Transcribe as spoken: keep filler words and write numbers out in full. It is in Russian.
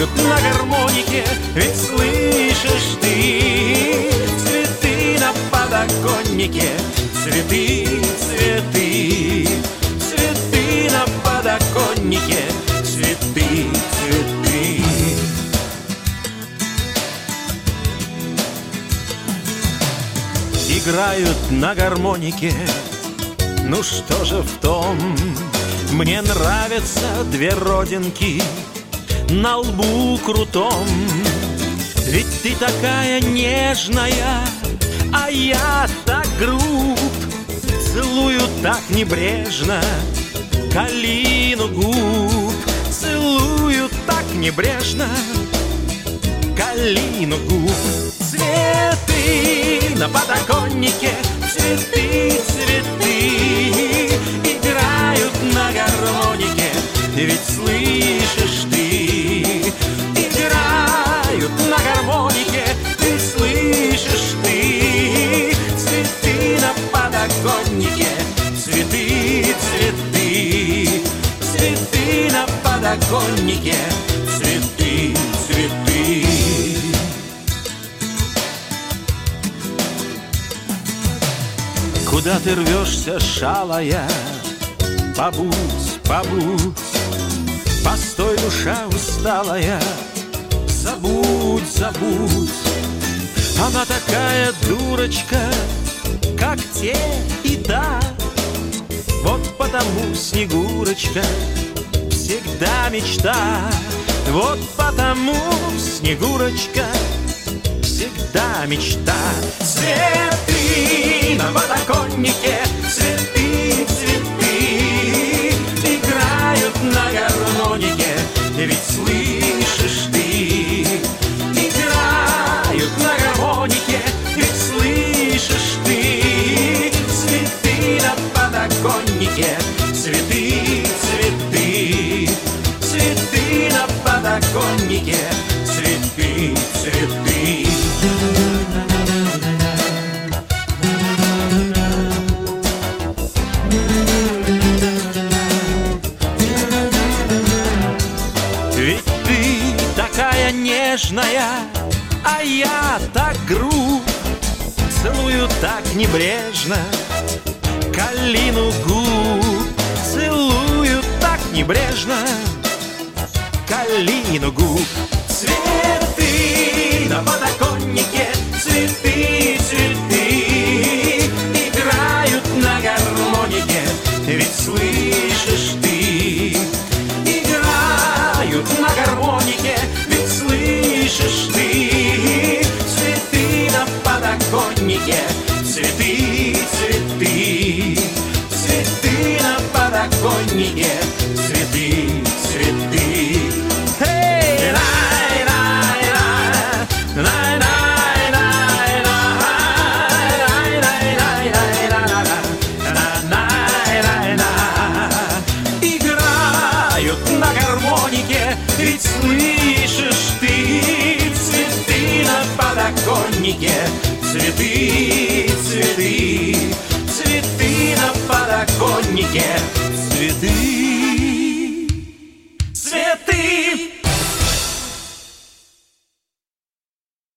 играют на гармонике, ведь слышишь ты цветы на подоконнике, цветы, цветы, цветы на подоконнике, цветы, цветы. Играют на гармонике, ну что же в том? Мне нравятся две родинки на лбу крутом. Ведь ты такая нежная, а я так груб. Целую так небрежно калину губ. Целую так небрежно калину губ. Цветы на подоконнике, цветы, цветы играют на гармонике, ведь слышишь ты. Играют на гармонике, ты слышишь ты. Цветы на подоконнике, цветы, цветы, цветы на подоконнике, цветы, цветы. Куда ты рвешься, шалая? Побудь, побудь, постой, душа усталая. Забудь, забудь, она такая дурочка, как те и та. Вот потому, Снегурочка, всегда мечта. Вот потому, Снегурочка, всегда мечта. Цветы на подоконнике, цветы, цветы играют на гармонике, ведь слышишь ты. Играют на гармонике, ведь слышишь ты. Цветы на подоконнике, цветы, цветы, цветы на подоконнике, цветы, цветы. Ведь ты такая нежная, а я так груб. Целую так небрежно калину губ. Целую так небрежно калину губ. Цветы на подоконнике, цветы, цветы играют на гармонике, ведь слышишь ты. Играют на гармонике, ведь слышишь ты. Цветы на подоконнике, цветы, цветы, цветы на подоконнике, цветы, цветы. Играют на гармонике, ведь слышишь ты. Цветы на подоконнике, цветы, цветы, цветы на подоконнике, цветы.